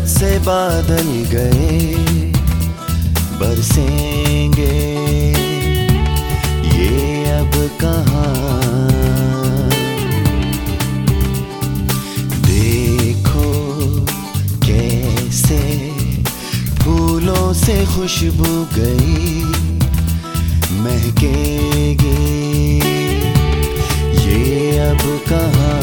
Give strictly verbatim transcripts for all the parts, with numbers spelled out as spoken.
पर्वत से बादल गए, बरसेंगे ये अब कहाँ। देखो कैसे फूलों से खुशबू गई, महकेगी ये अब कहाँ।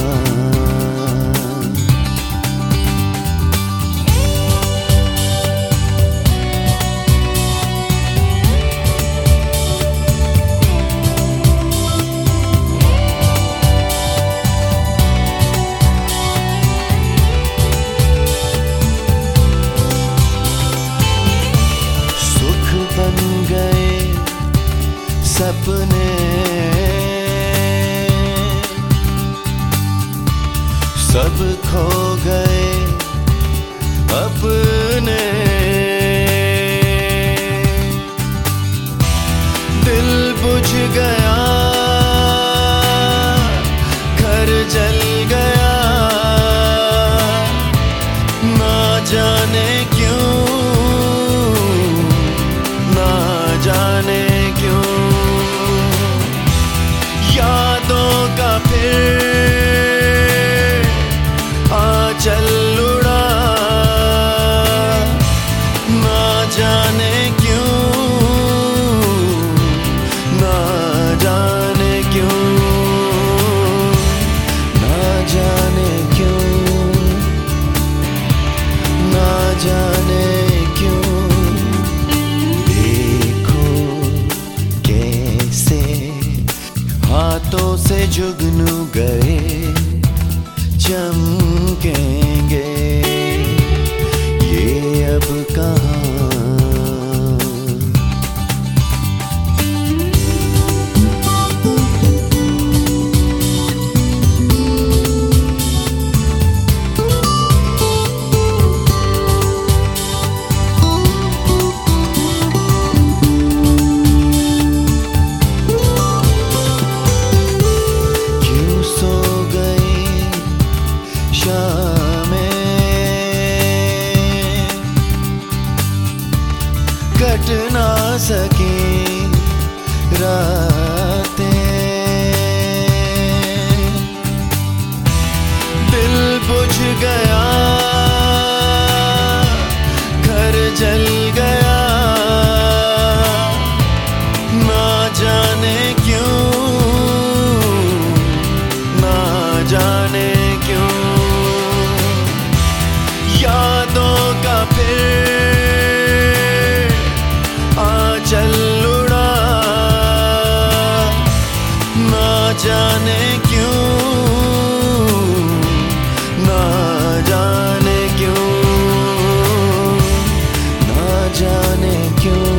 सपने सब खो गए अपने, दिल बुझ गया, घर जल गया, ना जाने क्यों, ना जाने क्यों। यादों का फिर आंचल उड़ा, ना जाने क्यों, ना जाने क्यों, ना जाने क्यों, ना जाने क्यों। देखो कैसे हाथों से जुगनू गए, चमकेंगे ये अब कहाँ। कट ना सके रातें, दिल बुझ गया, घर जल गया, ना जाने क्यों, ना जाने क्यों। यादों का फिर आंचल उड़ा, ना जाने क्यों, ना जाने क्यों, ना जाने क्यों,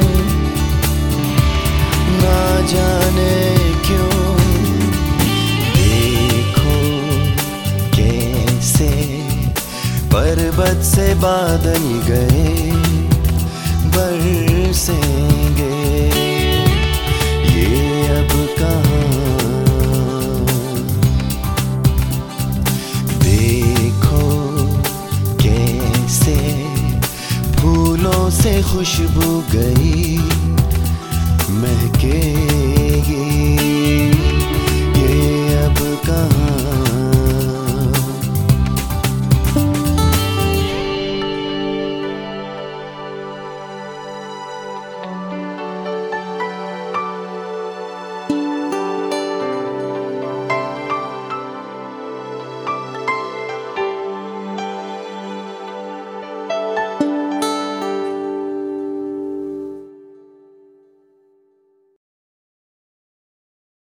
ना जाने क्यों। देखो कैसे पर्वत से बादल गए, बरसेंगे ये अब कहाँ। देखो कैसे फूलों से खुशबू गई, महकेगी